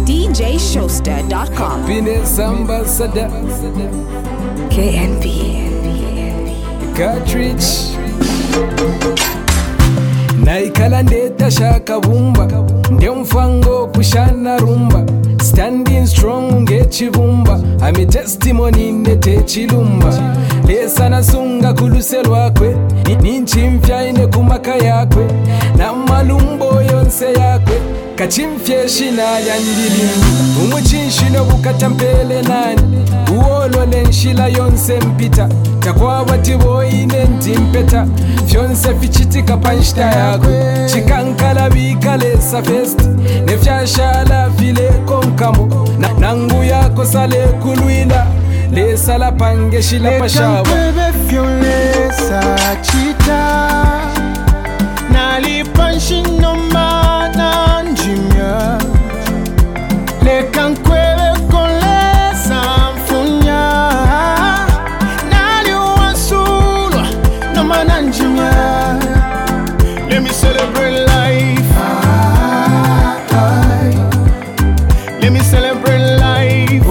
DJShowster.com. Happiness Ambassador KNP. Cartridge naikala ndeta shaka bumba ndemfango kushana rumba standing strong ngechibumba ami testimony netechilumba lesana sunga kuluselo lwakwe ninchimfya ine kumaka yakwe na malumbo yonse yakwe kachimfyeshina yandilimba umuchinshino bukatampele nani uolole nshila yonse mpita takwabati boine ntimpeta fyonse fichitika panshita yakwe chikankala bikalesa festi nefyashala file konkamo nangu yako sale kulwila lesa la pangeshila pashaba Lekankwe fyolesa chita nalipanshino mana njimya Lekankwe kolesa mfunya naliwasulwa no mana njimya. Let me celebrate life. Let me celebrate life.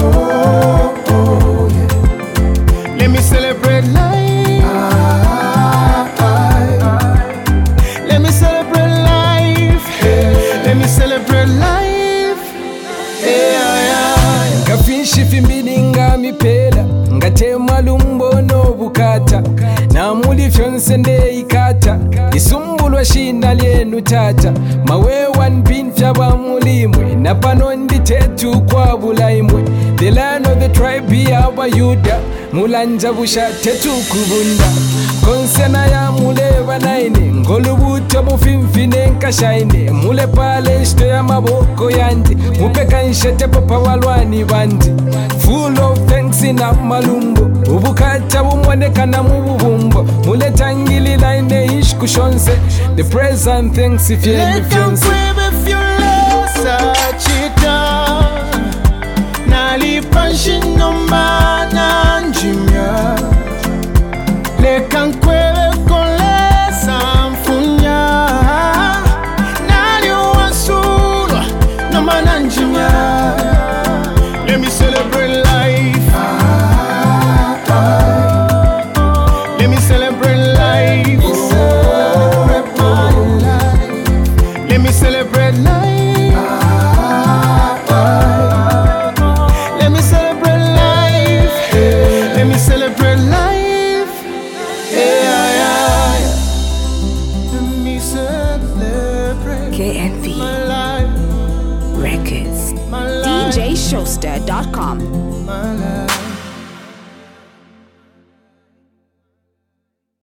Let me celebrate life. Let me celebrate life. Let me celebrate life. Kafinshi fimbili ngami pela ngatema lumbo no bukata namuli fyonse ndeikata isumbulwa shina lyenu tata mawe one bin fyaba mulimwe napano nditetu kwa bulaimwe the land of the tribe y'abayuda mulanja busha tetu kubunda konsena ya muleba naine ngolubuto bufimfine nkashaine mule pale shito ya maboko yandi mupeka nshete papa walwani bandi full of thanks na malumbo ubukata bumwonekana mu bubumbo mule tangilila ine ishkushonse the praise and thanks if you fyonse Lekankwe fyolesa chita nalipanshino mana njimya Lekankwe kolesa mfunya naliwasulwa no mana njimya. Let me celebrate life. Let me celebrate life. Let me celebrate life. Let me celebrate life. Let me celebrate life. Let me celebrate KNP my life. Records. My life. DJShowster.com. My life.